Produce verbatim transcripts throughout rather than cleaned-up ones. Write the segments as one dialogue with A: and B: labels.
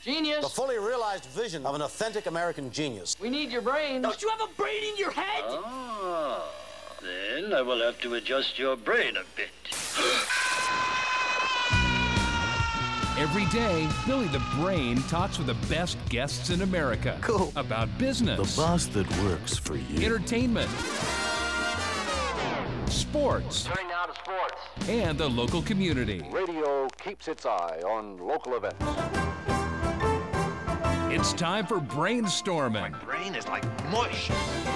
A: Genius.
B: The fully realized vision of an authentic American genius.
A: We need your brain.
C: Don't you have a brain in your head?
D: Ah, then I will have to adjust your brain a bit.
E: Every day, Billy the Brain talks with the best guests in America.
F: Cool.
E: About business.
F: The boss that works for you.
E: Entertainment. Sports.
G: Turning now to sports.
E: And the local community.
G: Radio keeps its eye on local events.
E: It's time for brainstorming.
H: My brain is like mush.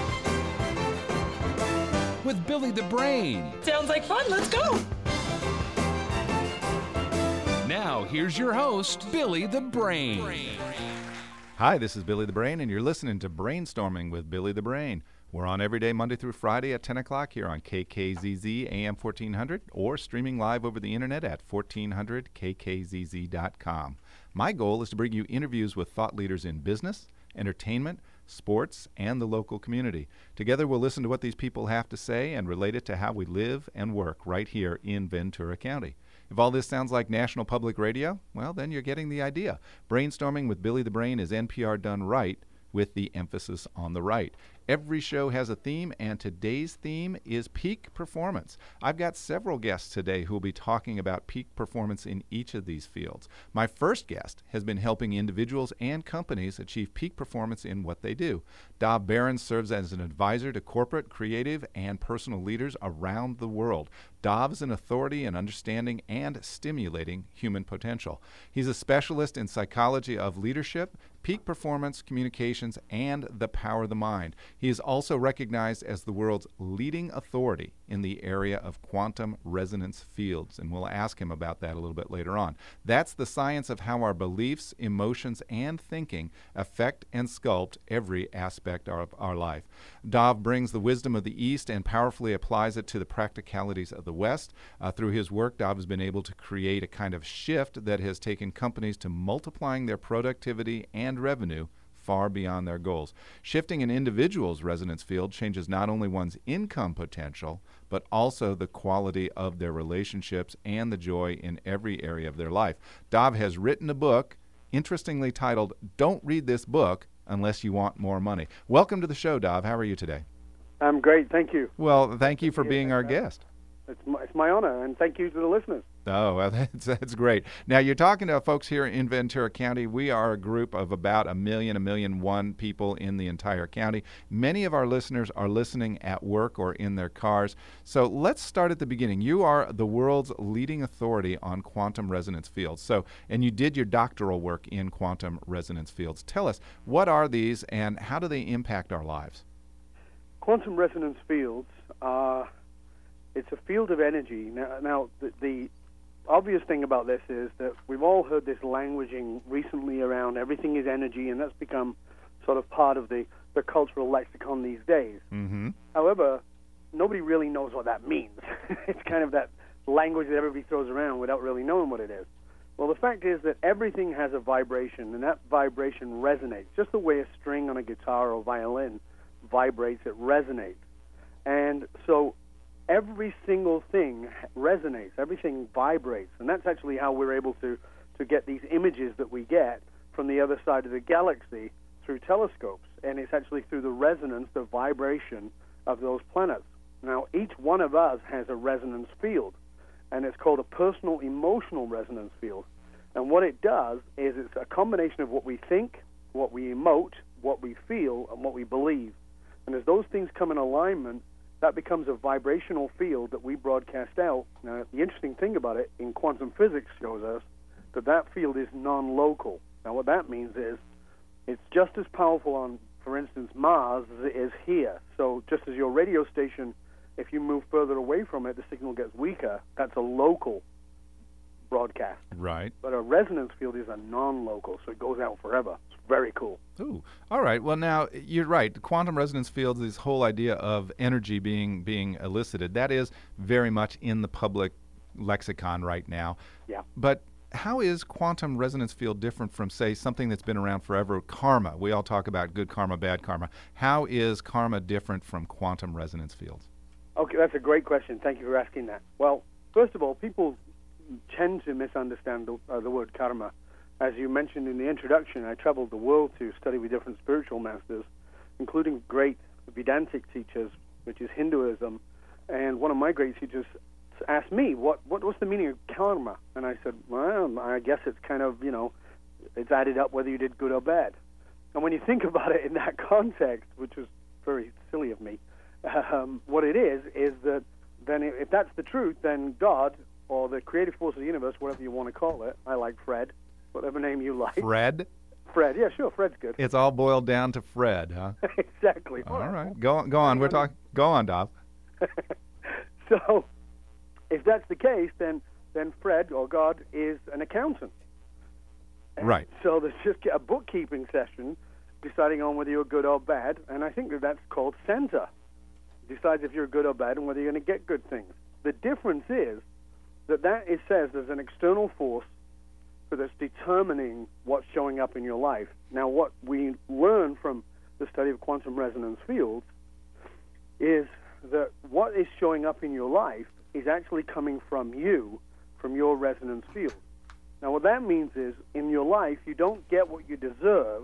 E: With Billy the Brain.
I: Sounds like fun. Let's go.
E: Now, here's your host, Billy the Brain.
J: Hi, this is Billy the Brain, and you're listening to Brainstorming with Billy the Brain. We're on every day, Monday through Friday at ten o'clock here on K K Z Z A M fourteen hundred or streaming live over the internet at fourteen hundred K K Z Z dot com. My goal is to bring you interviews with thought leaders in business, entertainment, sports, and the local community. Together, we'll listen to what these people have to say and relate it to how we live and work right here in Ventura County. If all this sounds like National Public Radio, well, then you're getting the idea. Brainstorming with Billy the Brain is N P R done right, with the emphasis on the right. Every show has a theme, and today's theme is peak performance. I've got several guests today who will be talking about peak performance in each of these fields. My first guest has been helping individuals and companies achieve peak performance in what they do. Dov Baron serves as an advisor to corporate, creative, and personal leaders around the world. Dov is an authority in understanding and stimulating human potential. He's a specialist in psychology of leadership, peak performance, communications, and the power of the mind. He is also recognized as the world's leading authority in the area of quantum resonance fields, and we'll ask him about that a little bit later on. That's the science of how our beliefs, emotions, and thinking affect and sculpt every aspect of our life. Dov brings the wisdom of the East and powerfully applies it to the practicalities of the West. Uh, through his work, Dov has been able to create a kind of shift that has taken companies to multiplying their productivity and revenue far beyond their goals. Shifting an individual's resonance field changes not only one's income potential, but also the quality of their relationships and the joy in every area of their life. Dov has written a book, interestingly titled, Don't Read This Book Unless You Want More Money. Welcome to the show, Dov. How are you today?
K: I'm great, thank you.
J: Well, thank you for being our guest.
K: It's my, it's my honor, and thank you to the listeners.
J: Oh, well, that's, that's great. Now, you're talking to folks here in Ventura County. We are a group of about a million, a million one people in the entire county. Many of our listeners are listening at work or in their cars. So let's start at the beginning. You are the world's leading authority on quantum resonance fields. So, and you did your doctoral work in quantum resonance fields. Tell us, what are these and how do they impact our lives?
K: Quantum resonance fields are... It's a field of energy. Now, now the, the obvious thing about this is that we've all heard this languaging recently around everything is energy, and that's become sort of part of the, the cultural lexicon these days.
J: Mm-hmm.
K: However, nobody really knows what that means. It's kind of that language that everybody throws around without really knowing what it is. Well, the fact is that everything has a vibration, and that vibration resonates. Just the way a string on a guitar or violin vibrates, it resonates. And so every single thing resonates, everything vibrates, and that's actually how we're able to, to get these images that we get from the other side of the galaxy through telescopes, and it's actually through the resonance, the vibration of those planets. Now, each one of us has a resonance field, and it's called a personal emotional resonance field, and what it does is it's a combination of what we think, what we emote, what we feel, and what we believe, and as those things come in alignment, that becomes a vibrational field that we broadcast out. Now, the interesting thing about it in quantum physics shows us that that field is non-local. Now, what that means is it's just as powerful on, for instance, Mars as it is here. So just as your radio station, if you move further away from it, the signal gets weaker. That's a local broadcast.
J: Right.
K: But a resonance field is a non-local, so it goes out forever. It's very cool.
J: Ooh, all right. Well, now, you're right. The quantum resonance fields, this whole idea of energy being being elicited, that is very much in the public lexicon right now.
K: Yeah.
J: But how is quantum resonance field different from, say, something that's been around forever, karma? We all talk about good karma, bad karma. How is karma different from quantum resonance fields?
K: Okay, that's a great question. Thank you for asking that. Well, first of all, people tend to misunderstand the, uh, the word karma. as you mentioned in the introduction, I traveled the world to study with different spiritual masters, including great Vedantic teachers, which is Hinduism. And one of my great teachers asked me, what, what what's the meaning of karma? And I said, well, I guess it's kind of, you know, it's added up whether you did good or bad. And when you think about it in that context, which was very silly of me, um, what it is, is that then if that's the truth, then God, or the creative force of the universe, whatever you want to call it, I like Fred, whatever name you like.
J: Fred?
K: Fred, yeah, sure, Fred's good.
J: It's all boiled down to Fred, huh?
K: Exactly.
J: All right, go on, go on. We're talking. Go on, Dob.
K: So, if that's the case, then then Fred or God is an accountant. And
J: right.
K: So there's just a bookkeeping session, deciding on whether you're good or bad, and I think that that's called Santa. Decides if you're good or bad and whether you're going to get good things. The difference is that that it says there's an external force that's determining what's showing up in your life. Now, what we learn from the study of quantum resonance fields is that what is showing up in your life is actually coming from you, from your resonance field. Now, what that means is, in your life, you don't get what you deserve.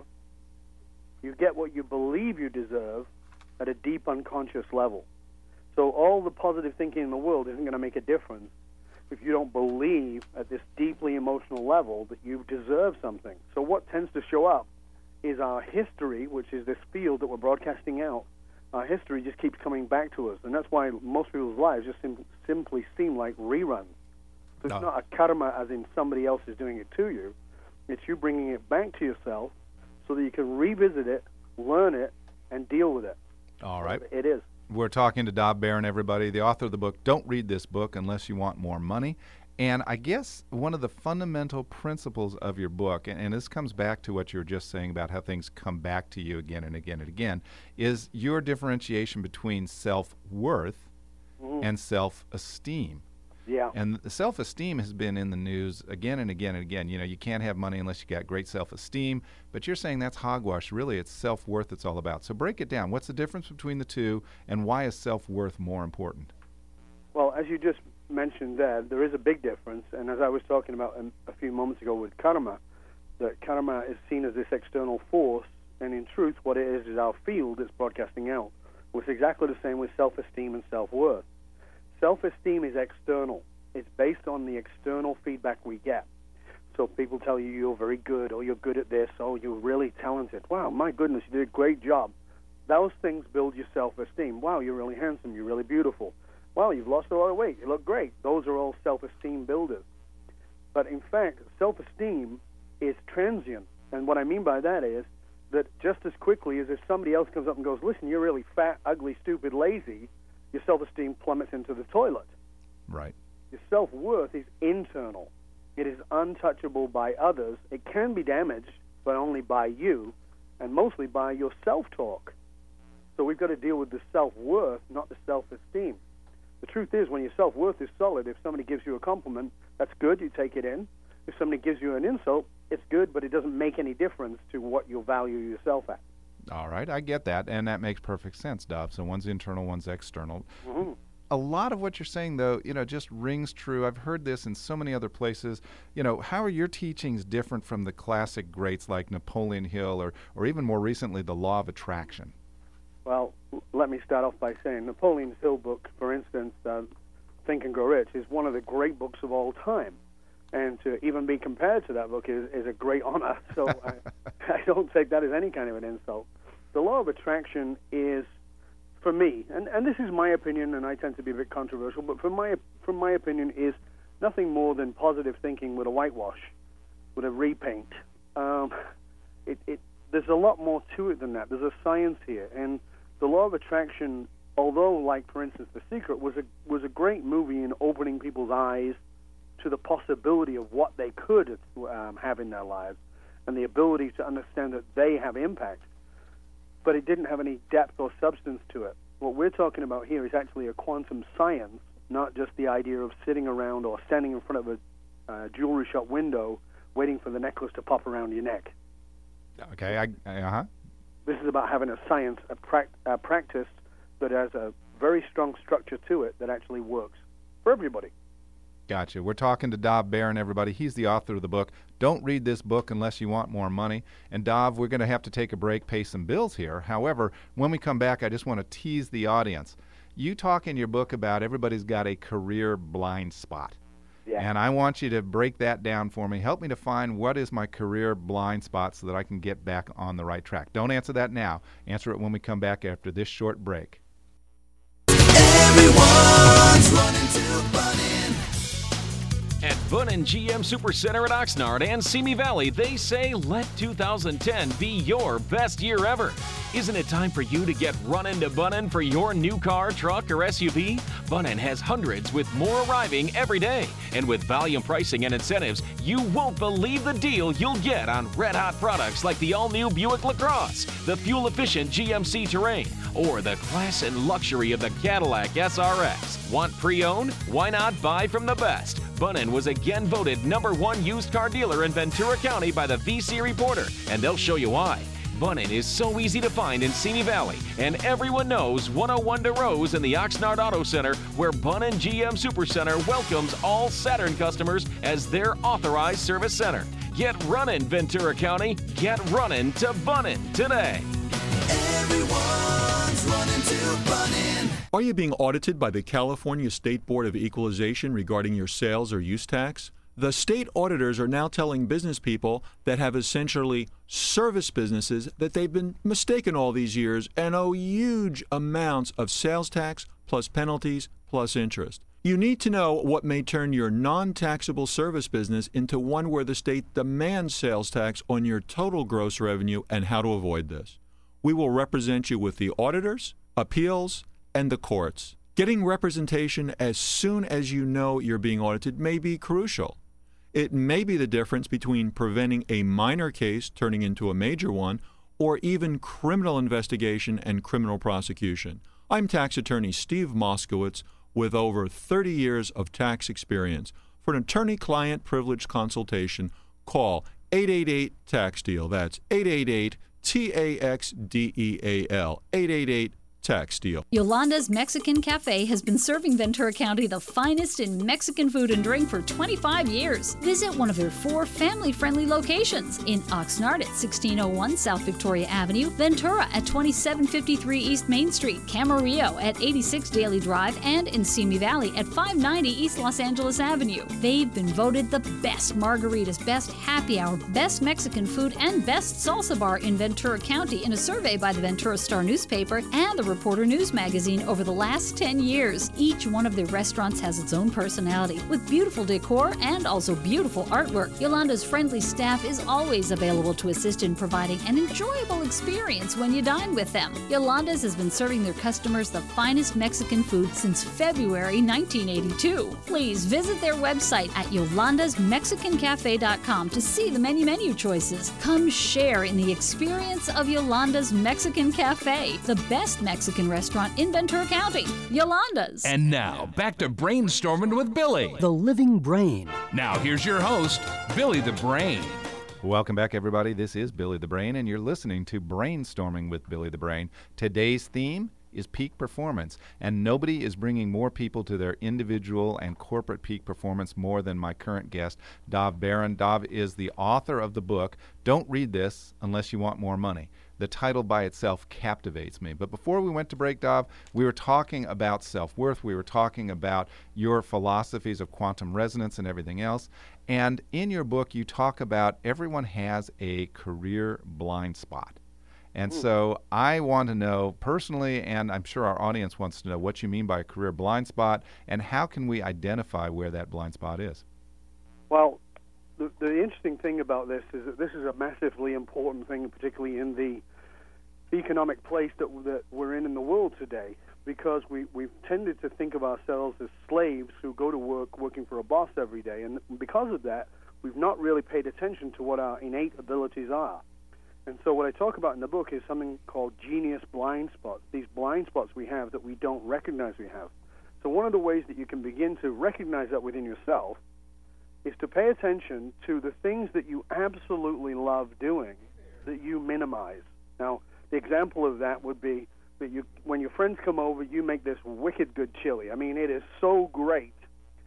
K: You get what you believe you deserve at a deep unconscious level. So all the positive thinking in the world isn't going to make a difference if you don't believe at this deeply emotional level that you deserve something. So what tends to show up is our history, which is this field that we're broadcasting out. Our history just keeps coming back to us, and that's why most people's lives just sim- simply seem like reruns. So it's
J: No.
K: not a karma as in somebody else is doing it to you. It's you bringing it back to yourself so that you can revisit it, learn it, and deal with it.
J: All right.
K: So it is.
J: We're talking to Dob Barron, everybody, the author of the book, Don't Read This Book Unless You Want More Money. And I guess one of the fundamental principles of your book, and, and this comes back to what you were just saying about how things come back to you again and again and again, is your differentiation between self-worth
K: Mm-hmm.
J: and self-esteem.
K: Yeah.
J: And the self-esteem has been in the news again and again and again. You know, you can't have money unless you got great self-esteem, but you're saying that's hogwash. Really, it's self-worth it's all about. So break it down. What's the difference between the two, and why is self-worth more important?
K: Well, as you just mentioned there, there is a big difference, and as I was talking about a, a few moments ago with karma, that karma is seen as this external force, and in truth, what it is is our field that's broadcasting out. Well, it's exactly the same with self-esteem and self-worth. Self-esteem is external. It's based on the external feedback we get. So people tell you you're very good, or you're good at this, or you're really talented. Wow, my goodness, you did a great job. Those things build your self-esteem. Wow, you're really handsome, you're really beautiful. Wow, you've lost a lot of weight, you look great. Those are all self-esteem builders. But in fact, self-esteem is transient. And what I mean by that is that just as quickly as if somebody else comes up and goes, listen, you're really fat, ugly, stupid, lazy, your self-esteem plummets into the toilet.
J: Right.
K: Your self-worth is internal. It is untouchable by others. It can be damaged, but only by you, and mostly by your self-talk. So we've got to deal with the self-worth, not the self-esteem. The truth is, when your self-worth is solid, if somebody gives you a compliment, that's good, you take it in. If somebody gives you an insult, it's good, but it doesn't make any difference to what you value yourself at.
J: All right, I get that, and that makes perfect sense, Dob. So one's internal, one's external.
K: Mm-hmm.
J: A lot of what you're saying, though, you know, just rings true. I've heard this in so many other places. You know, how are your teachings different from the classic greats like Napoleon Hill or, or even more recently, the Law of Attraction?
K: Well, let me start off by saying Napoleon Hill book, for instance, uh, Think and Grow Rich, is one of the great books of all time. And to even be compared to that book is, is a great honor. So I, I don't take that as any kind of an insult. The Law of Attraction is, for me, and, and this is my opinion, and I tend to be a bit controversial, but from my from my opinion, is nothing more than positive thinking with a whitewash, with a repaint. Um, it, it, there's a lot more to it than that. There's a science here, and the Law of Attraction, although, like for instance, The Secret was a was a great movie in opening people's eyes to the possibility of what they could um, have in their lives, and the ability to understand that they have impact. But it didn't have any depth or substance to it. What we're talking about here is actually a quantum science, not just the idea of sitting around or standing in front of a uh, jewelry shop window waiting for the necklace to pop around your neck.
J: Okay, I, uh-huh.
K: This is about having a science, a, prac- a practice that has a very strong structure to it that actually works for everybody.
J: Gotcha. We're talking to Dov Baron, everybody. He's the author of the book. Don't read this book unless you want more money. And Dov, we're going to have to take a break, pay some bills here. However, when we come back, I just want to tease the audience. You talk in your book about everybody's got a career blind spot. Yeah. And I want you to break that down for me. Help me to find what is my career blind spot so that I can get back on the right track. Don't answer that now. Answer it when we come back after this short break.
A: Everyone's running to Bunnin.
E: At Bunnin G M Supercenter at Oxnard and Simi Valley, they say let two thousand ten be your best year ever. Isn't it time for you to get running to Bunnin for your new car, truck, or S U V? Bunnin has hundreds with more arriving every day. And with volume pricing and incentives, you won't believe the deal you'll get on red-hot products like the all-new Buick LaCrosse, the fuel-efficient G M C Terrain, or the class and luxury of the Cadillac S R X. Want pre-owned? Why not buy from the best? Bunnin was again voted number one used car dealer in Ventura County by the V C Reporter, and they'll show you why. Bunnin is so easy to find in Simi Valley, and everyone knows one oh one DeRose in the Oxnard Auto Center, where Bunnin G M Supercenter welcomes all Saturn customers as their authorized service center. Get running, Ventura County. Get running to Bunnin today.
A: Everyone's running to Bunnin.
H: Are you being audited by the California State Board of Equalization regarding your sales or use tax? The state auditors are now telling business people that have essentially service businesses that they've been mistaken all these years and owe huge amounts of sales tax plus penalties plus interest. You need to know what may turn your non-taxable service business into one where the state demands sales tax on your total gross revenue and how to avoid this. We will represent you with the auditors, appeals, and the courts. Getting representation as soon as you know you're being audited may be crucial. It may be the difference between preventing a minor case turning into a major one, or even criminal investigation and criminal prosecution. I'm tax attorney Steve Moskowitz with over thirty years of tax experience. For an attorney-client privilege consultation, call eight eight eight tax deal. That's eight eight eight T A X D E A L, eight eight eight tax deal.
I: Yolanda's Mexican Cafe has been serving Ventura County the finest in Mexican food and drink for twenty-five years. Visit one of their four family-friendly locations in Oxnard at sixteen oh one South Victoria Avenue, Ventura at twenty-seven fifty-three East Main Street, Camarillo at eighty-six Daly Drive, and in Simi Valley at five ninety East Los Angeles Avenue. They've been voted the best margaritas, best happy hour, best Mexican food, and best salsa bar in Ventura County in a survey by the Ventura Star newspaper and the Reporter News magazine over the last ten years. Each one of their restaurants has its own personality, with beautiful decor and also beautiful artwork. Yolanda's friendly staff is always available to assist in providing an enjoyable experience when you dine with them. Yolanda's has been serving their customers the finest Mexican food since February nineteen eighty-two. Please visit their website at yolandas mexican cafe dot com to see the many menu choices. Come share in the experience of Yolanda's Mexican Cafe, the best Mexican Mexican restaurant in Ventura County, Yolanda's.
E: And now, back to Brainstorming with Billy.
L: The Living Brain.
E: Now, here's your host, Billy the Brain.
J: Welcome back, everybody. This is Billy the Brain, and you're listening to Brainstorming with Billy the Brain. Today's theme is peak performance, and nobody is bringing more people to their individual and corporate peak performance more than my current guest, Dov Baron. Dov is the author of the book, Don't Read This Unless You Want More Money. The title by itself captivates me. But before we went to break, Dov, we were talking about self-worth. We were talking about your philosophies of quantum resonance and everything else. And in your book, you talk about everyone has a career blind spot. And Ooh. So I want to know personally, and I'm sure our audience wants to know, what you mean by a career blind spot, and how can we identify where that blind spot is?
K: Well, The, the interesting thing about this is that this is a massively important thing, particularly in the economic place that, that we're in in the world today, because we, we've tended to think of ourselves as slaves who go to work working for a boss every day. And because of that, we've not really paid attention to what our innate abilities are. And so what I talk about in the book is something called genius blind spots, these blind spots we have that we don't recognize we have. So one of the ways that you can begin to recognize that within yourself is to pay attention to the things that you absolutely love doing that you minimize. Now, the example of that would be that you, when your friends come over, you make this wicked good chili. I mean, it is so great.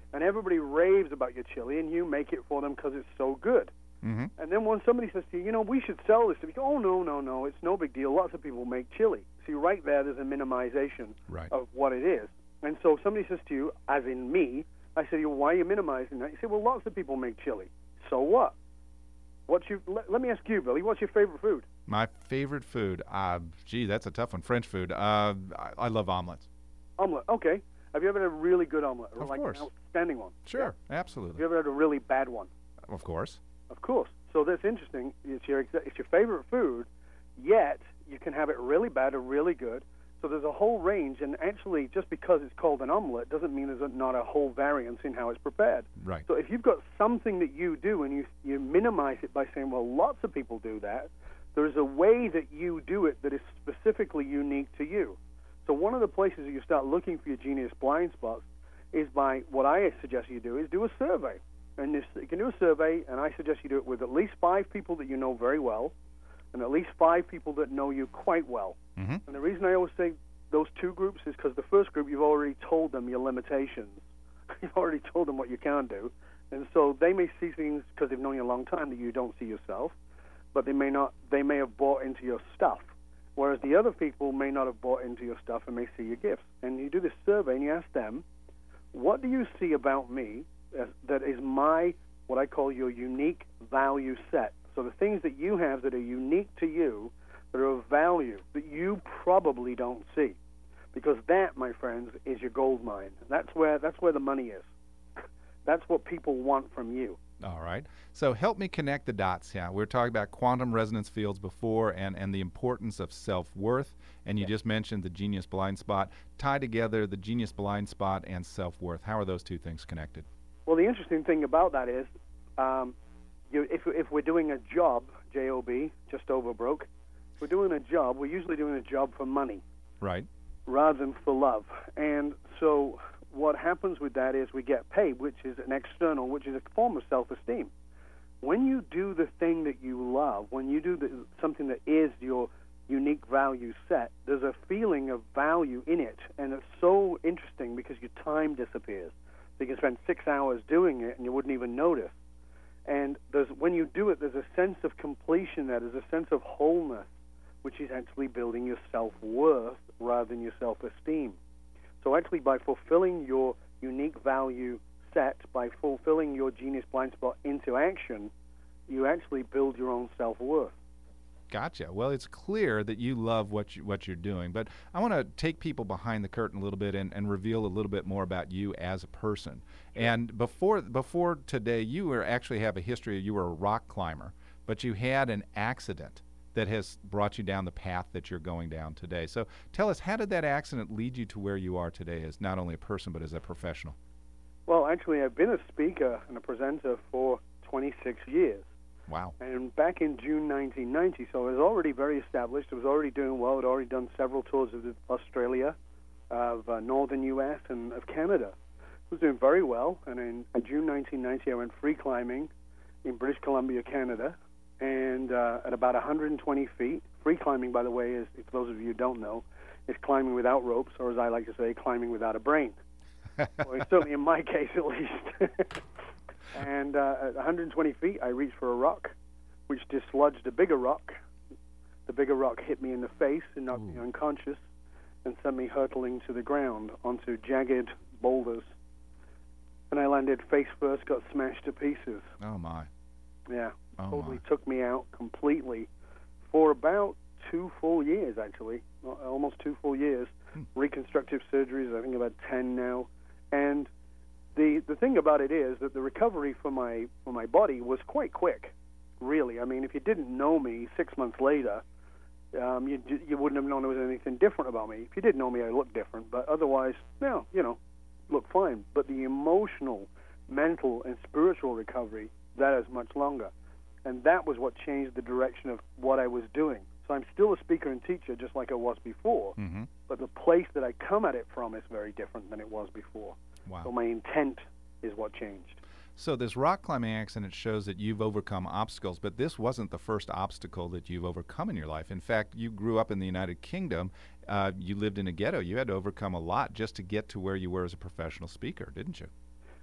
K: and everybody raves about your chili, and you make it for them because it's so good.
J: Mm-hmm.
K: And then when somebody says to you, you know, we should sell this, you go, oh, no, no, no, it's no big deal. Lots of people make chili. See, right there, there's a minimization
J: right.
K: of what it is. And so somebody says to you, as in me, I say, well, why are you minimizing that? You say, well, lots of people make chili. So what? What's your, let, let me ask you, Billy, what's your favorite food?
J: My favorite food, uh, gee, that's a tough one. French food. Uh, I, I love omelets.
K: Omelet, okay. Have you ever had a really good omelet? Or
J: Of
K: like
J: course.
K: an outstanding one?
J: Sure,
K: Yeah.
J: absolutely.
K: Have you ever had a really bad one?
J: Of course.
K: Of course. So that's interesting. It's your exa- it's your favorite food, yet you can have it really bad or really good. So there's a whole range, and actually, just because it's called an omelet doesn't mean there's not a whole variance in how it's prepared.
J: Right.
K: So if you've got something that you do and you you minimize it by saying, well, lots of people do that, there's a way that you do it that is specifically unique to you. So one of the places that you start looking for your genius blind spots is by what I suggest you do is do a survey. And this, you can do a survey, and I suggest you do it with at least five people that you know very well, and at least five people that know you quite well.
J: Mm-hmm.
K: And the reason I always say those two groups is because the first group, you've already told them your limitations. You've already told them what you can't do. And so they may see things, because they've known you a long time, that you don't see yourself, but they may not. They may have bought into your stuff, whereas the other people may not have bought into your stuff and may see your gifts. And you do this survey, and you ask them, what do you see about me that is my, what I call your unique value set? So the things that you have that are unique to you, that are of value, that you probably don't see. Because that, my friends, is your gold mine. That's where, that's where the money is. That's what people want from you.
J: All right. So help me connect the dots. Yeah, we were talking about quantum resonance fields before and, and the importance of self-worth, and you yeah. just mentioned the genius blind spot. Tie together the genius blind spot and self-worth. How are those two things connected?
K: Well, the interesting thing about that is, um, you, if, if we're doing a job, J O B, just over broke, if we're doing a job, we're usually doing a job for money.
J: Right.
K: Rather than for love. And so what happens with that is we get paid, which is an external, which is a form of self-esteem. When you do the thing that you love, when you do the, something that is your unique value set, there's a feeling of value in it. And it's so interesting because your time disappears. So you can spend six hours doing it and you wouldn't even notice. And there's, when you do it, there's a sense of completion there. There's a sense of wholeness, which is actually building your self-worth rather than your self-esteem. So actually by fulfilling your unique value set, by fulfilling your genius blind spot into action, you actually build your own self-worth.
J: Gotcha. Well, it's clear that you love what you, what you're doing, but I want to take people behind the curtain a little bit and, and reveal a little bit more about you as a person. Sure. And before before today, you were actually have a history. You were a rock climber, but you had an accident that has brought you down the path that you're going down today. So tell us, how did that accident lead you to where you are today as not only a person but as a professional?
K: Well, actually, I've been a speaker and a presenter for twenty-six years.
J: Wow.
K: And back in June nineteen ninety, so I was already very established. I was already doing well. I'd already done several tours of Australia, of uh, northern U S, and of Canada. I was doing very well. And in, in June nineteen ninety, I went free climbing in British Columbia, Canada, and uh, at about one hundred twenty feet. Free climbing, by the way, is, if those of you who don't know, is climbing without ropes, or as I like to say, climbing without a brain. Well, certainly in my case, at least. And uh, at one hundred twenty feet, I reached for a rock, which dislodged a bigger rock. The bigger rock hit me in the face and knocked Ooh. me unconscious and sent me hurtling to the ground onto jagged boulders. And I landed face first, got smashed to pieces.
J: Oh, my.
K: Yeah,
J: oh
K: totally
J: my.
K: took me out completely for about two full years, actually, almost two full years. Hmm. Reconstructive surgeries, I think about ten now. And The the thing about it is that the recovery for my for my body was quite quick, really. I mean, if you didn't know me six months later, um, you you wouldn't have known there was anything different about me. If you did know me, I looked different, but otherwise, no, you know, looked fine. But the emotional, mental, and spiritual recovery, that is much longer, and that was what changed the direction of what I was doing. So I'm still a speaker and teacher, just like I was before,
J: mm-hmm.
K: but the place that I come at it from is very different than it was before.
J: Wow.
K: So my intent is what changed.
J: So this rock climbing accident shows that you've overcome obstacles, but this wasn't the first obstacle that you've overcome in your life. In fact, you grew up in the United Kingdom. Uh, you lived in a ghetto. You had to overcome a lot just to get to where you were as a professional speaker, didn't you?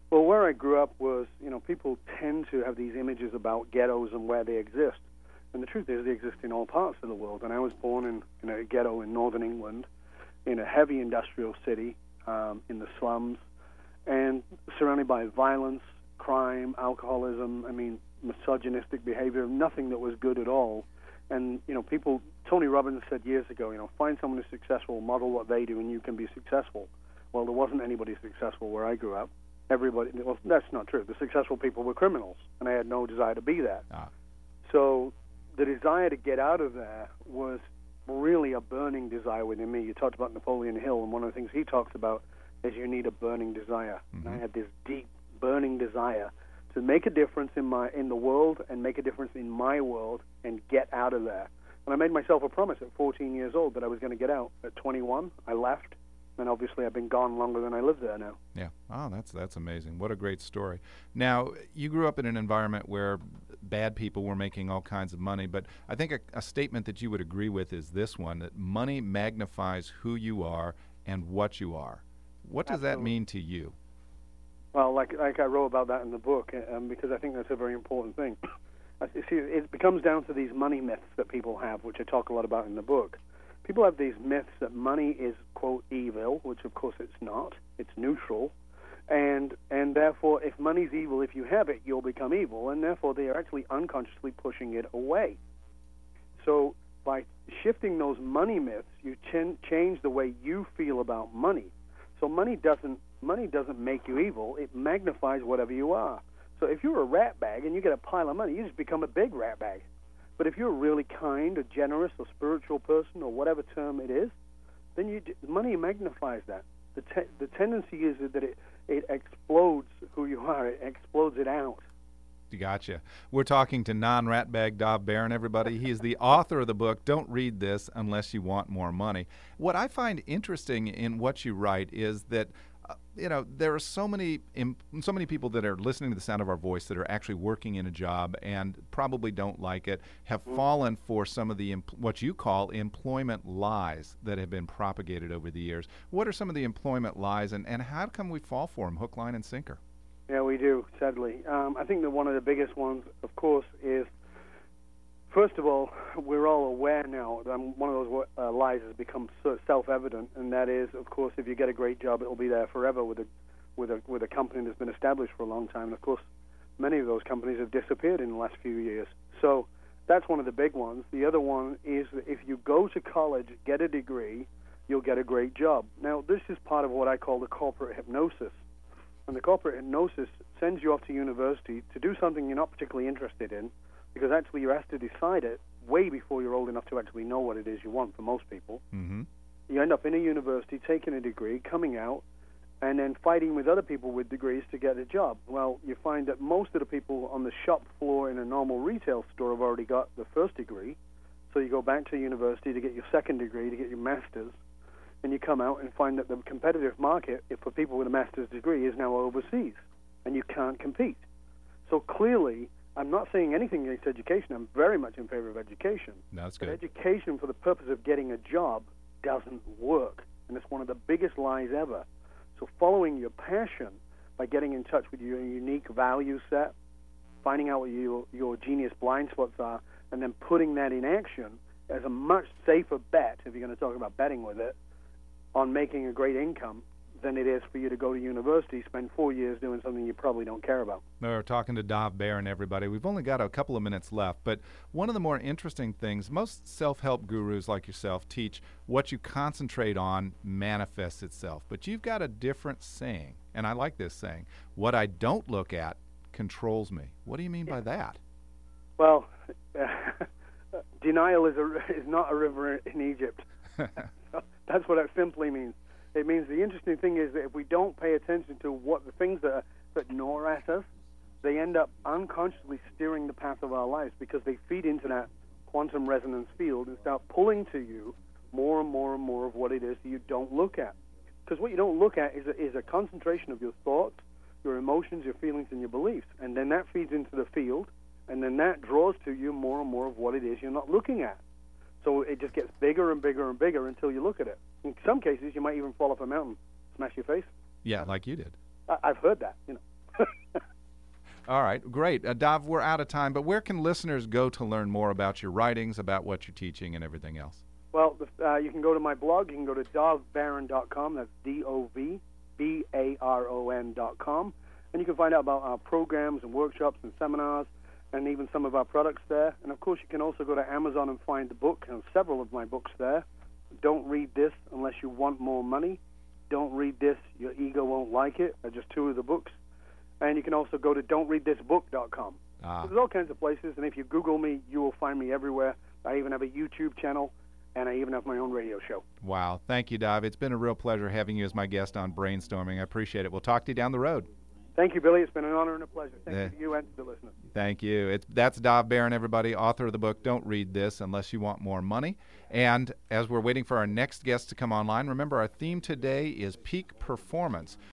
K: Well, where I grew up was, you know, people tend to have these images about ghettos and where they exist. And the truth is they exist in all parts of the world. And I was born in, in a ghetto in northern England, in a heavy industrial city, um, in the slums, and surrounded by violence, crime, alcoholism, I mean, misogynistic behavior, nothing that was good at all. And, you know, people, Tony Robbins said years ago, you know, find someone who's successful, model what they do, and you can be successful. Well, there wasn't anybody successful where I grew up. Everybody, well, that's not true. The successful people were criminals, and I had no desire to be that.
J: Ah.
K: So the desire to get out of there was really a burning desire within me. You talked about Napoleon Hill, and one of the things he talks about is you need a burning desire.
J: Mm-hmm.
K: And I had this deep, burning desire to make a difference in my in the world and make a difference in my world and get out of there. And I made myself a promise at fourteen years old that I was going to get out. At twenty-one, I left, and obviously I've been gone longer than I lived there now.
J: Yeah. Oh, that's that's amazing. What a great story. Now, you grew up in an environment where bad people were making all kinds of money, but I think a, a statement that you would agree with is this one, that money magnifies who you are and what you are. What does
K: Absolutely.
J: that mean to you?
K: Well, like like I wrote about that in the book, um, because I think that's a very important thing. You see, it becomes down to these money myths that people have, which I talk a lot about in the book. People have these myths that money is, quote, evil, which of course it's not. It's neutral. And and therefore, if money's evil, if you have it, you'll become evil. And therefore, they are actually unconsciously pushing it away. So by shifting those money myths, you ch- change the way you feel about money. So money doesn't money doesn't make you evil. It magnifies whatever you are. So if you're a rat bag and you get a pile of money, you just become a big rat bag. But if you're a really kind or generous or spiritual person or whatever term it is, then you money magnifies that. The te- the tendency is that it, it explodes who you are. It explodes it out.
J: Gotcha. We're talking to non-ratbag Dov Baron, everybody. He is the author of the book, Don't Read This Unless You Want More Money. What I find interesting in what you write is that, uh, you know, there are so many im- so many people that are listening to the sound of our voice that are actually working in a job and probably don't like it, have mm-hmm. fallen for some of the em- what you call employment lies that have been propagated over the years. What are some of the employment lies, and, and how come we fall for them, hook, line, and sinker?
K: Yeah, we do, sadly. Um, I think that one of the biggest ones, of course, is, first of all, we're all aware now. Um, one of those uh, lies has become so self-evident, and that is, of course, if you get a great job, it'll be there forever with a with a with a company that's been established for a long time. And of course, many of those companies have disappeared in the last few years. So that's one of the big ones. The other one is that if you go to college, get a degree, you'll get a great job. Now, this is part of what I call the corporate hypnosis. And the corporate hypnosis sends you off to university to do something you're not particularly interested in, because actually you're asked to decide it way before you're old enough to actually know what it is you want for most people.
J: Mm-hmm.
K: You end up in a university, taking a degree, coming out, and then fighting with other people with degrees to get a job. Well, you find that most of the people on the shop floor in a normal retail store have already got the first degree, so you go back to university to get your second degree, to get your master's, and you come out and find that the competitive market for people with a master's degree is now overseas, and you can't compete. So clearly, I'm not saying anything against education. I'm very much in favor of education.
J: That's
K: good. But education for the purpose of getting a job doesn't work, and it's one of the biggest lies ever. So following your passion by getting in touch with your unique value set, finding out what your, your genius blind spots are, and then putting that in action is a much safer bet, if you're going to talk about betting with it, on making a great income than it is for you to go to university, spend four years doing something you probably don't care about.
J: We're talking to Dov Baron, everybody. We've only got a couple of minutes left, but one of the more interesting things, most self-help gurus like yourself teach what you concentrate on manifests itself. But you've got a different saying, and I like this saying, what I don't look at controls me. What do you mean yeah. by that?
K: Well, uh, denial is, a, is not a river in Egypt. That's what it simply means. It means the interesting thing is that if we don't pay attention to what the things that, are, that gnaw at us, they end up unconsciously steering the path of our lives because they feed into that quantum resonance field and start pulling to you more and more and more of what it is that you don't look at. Because what you don't look at is a, is a concentration of your thoughts, your emotions, your feelings, and your beliefs. And then that feeds into the field, and then that draws to you more and more of what it is you're not looking at. So it just gets bigger and bigger and bigger until you look at it. In some cases, you might even fall off a mountain, smash your face.
J: Yeah, like you did.
K: I, I've heard that, you know.
J: All right, great. Uh, Dov, we're out of time, but where can listeners go to learn more about your writings, about what you're teaching, and everything else?
K: Well, uh, you can go to my blog. You can go to dov baron dot com. That's D O V B A R O N dot com. And you can find out about our programs and workshops and seminars and even some of our products there. And, of course, you can also go to Amazon and find the book, and several of my books there. Don't Read This Unless You Want More Money. Don't Read This, Your Ego Won't Like It. Are just two of the books. And you can also go to don't read this book dot com.
J: Ah.
K: So there's all kinds of places, and if you Google me, you will find me everywhere. I even have a YouTube channel, and I even have my own radio show.
J: Wow. Thank you, Dov. It's been a real pleasure having you as my guest on Brainstorming. I appreciate it. We'll talk to you down the road.
K: Thank you, Billy. It's been an honor and a pleasure. Thank
J: Yeah.
K: you to you and to the listeners.
J: Thank you. It's that's Dov Baron, everybody, author of the book Don't Read This Unless You Want More Money. And as we're waiting for our next guest to come online, remember our theme today is peak performance.